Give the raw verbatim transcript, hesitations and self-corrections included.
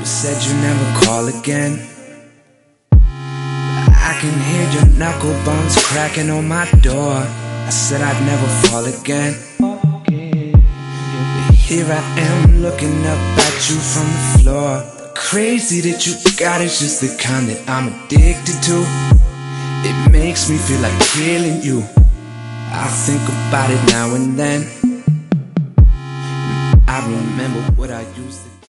You said you never call again. I can hear your knuckle bones cracking on my door. I said I'd never fall again, but here I am looking up at you from the floor. Crazy that you got it's just the kind that I'm addicted to. It makes me feel like killing you. I think about it now and then. I remember what I used to